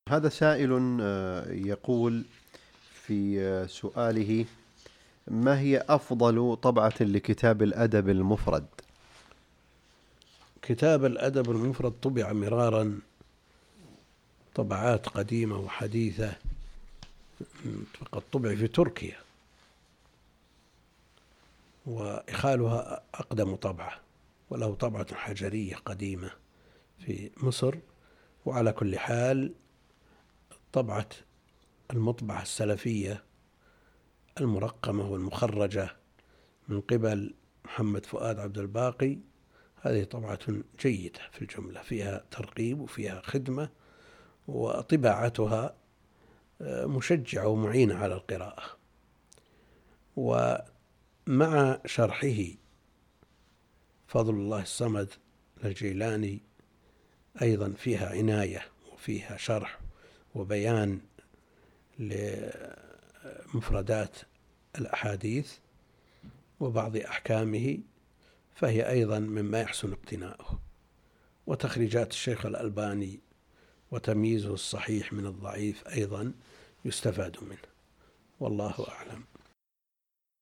هذا سائل يقول في سؤاله: ما هي أفضل طبعة لكتاب الأدب المفرد؟ كتاب الأدب المفرد طبع مرارا، طبعات قديمة وحديثة، قد طبع في تركيا، وإخالها أقدم طبعة، وله طبعة حجرية قديمة في مصر. وعلى كل حال طبعة المطبعة السلفية المرقمة والمخرجة من قبل محمد فؤاد عبد الباقي، هذه طبعة جيدة في الجملة، فيها ترغيب وفيها خدمة، وطباعتها مشجعة ومعينة على القراءة. ومع شرحه فضل الله الصمد للجيلاني أيضا فيها عناية وفيها شرح وبيان لمفردات الأحاديث وبعض أحكامه، فهي أيضا مما يحسن اقتناؤه. وتخريجات الشيخ الألباني وتمييزه الصحيح من الضعيف أيضا يستفاد منه، والله أعلم.